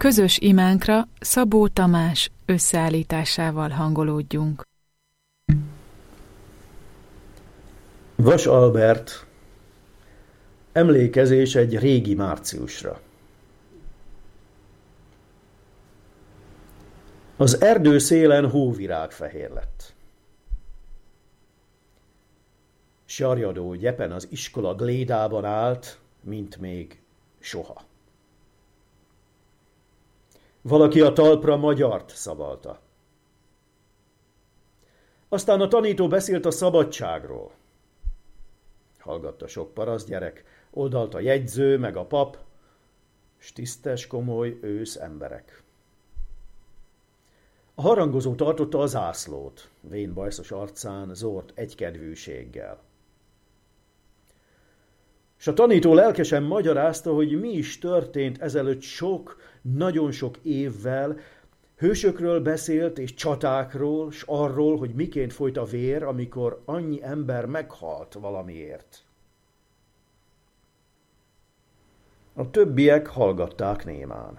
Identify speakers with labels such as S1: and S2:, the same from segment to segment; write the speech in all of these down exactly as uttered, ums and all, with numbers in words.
S1: Közös imánkra Szabó Tamás összeállításával hangolódjunk.
S2: Vas Albert, emlékezés egy régi márciusra. Az erdő szélen hóvirágfehér lett. Sarjadó gyepen az iskola glédában állt, mint még soha. Valaki a talpra magyart szavalta. Aztán a tanító beszélt a szabadságról. Hallgatta sok parasztgyerek, oldalt a jegyző, meg a pap, s tisztes, komoly ősz emberek. A harangozó tartotta a zászlót, vén bajszos arcán zord egykedvűséggel. S a tanító lelkesen magyarázta, hogy mi is történt ezelőtt sok, nagyon sok évvel, hősökről beszélt és csatákról, s arról, hogy miként folyt a vér, amikor annyi ember meghalt valamiért. A többiek hallgatták némán.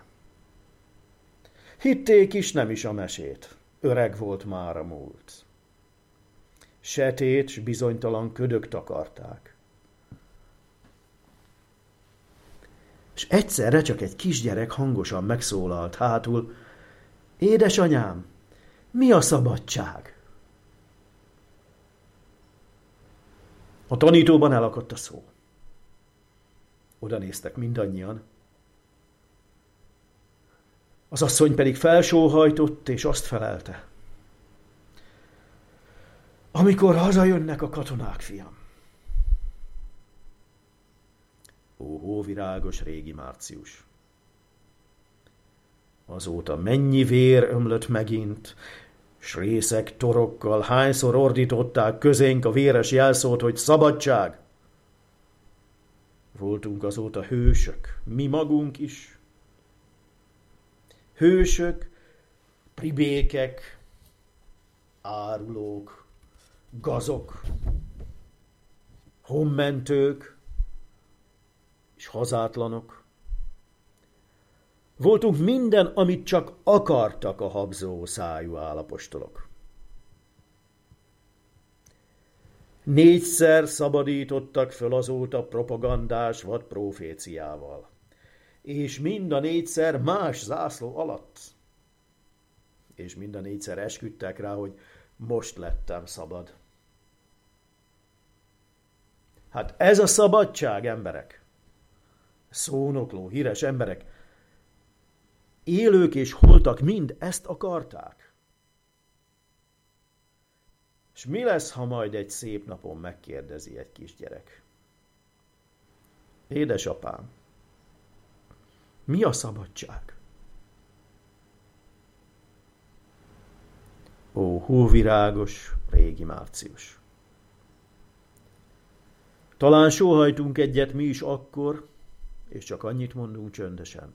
S2: Hitték is, nem is a mesét. Öreg volt már a múlt. Setét s bizonytalan ködök takarták. És egyszerre csak egy kisgyerek hangosan megszólalt hátul: édesanyám, mi a szabadság? A tanítóban elakadt a szó. Oda néztek mindannyian. Az asszony pedig felsóhajtott, és azt felelte: amikor hazajönnek a katonák, fiam. Ó, hóvirágos régi március! Azóta mennyi vér ömlött megint, s részek torokkal hányszor ordították közénk a véres jelszót, hogy szabadság! Voltunk azóta hősök, mi magunk is. Hősök, pribékek, árulók, gazok, honmentők és hazátlanok. Voltunk minden, amit csak akartak a habzó szájú állapostolok. Négyszer szabadítottak föl azóta propagandás vad proféciával, és mind a négyszer más zászló alatt. És mind a négyszer esküdtek rá, hogy most lettem szabad. Hát ez a szabadság, emberek! Szónokló, híres emberek, élők és holtak mind ezt akarták. És mi lesz, ha majd egy szép napon megkérdezi egy kisgyerek: édesapám, mi a szabadság? Ó, hóvirágos régi március! Talán sóhajtunk egyet mi is akkor, és csak annyit mondunk csöndesen: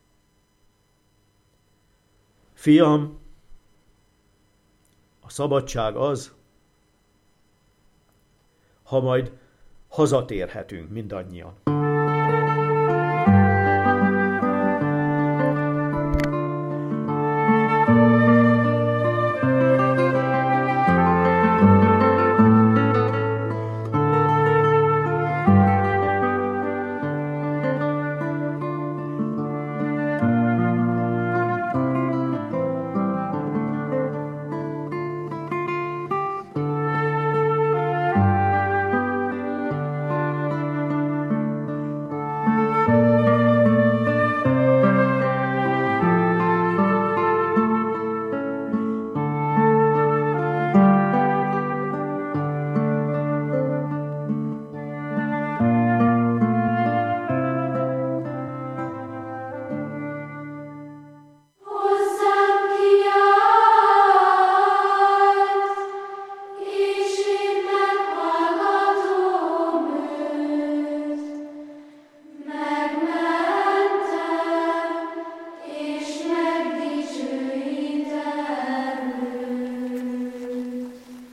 S2: fiam, a szabadság az, ha majd hazatérhetünk mindannyian.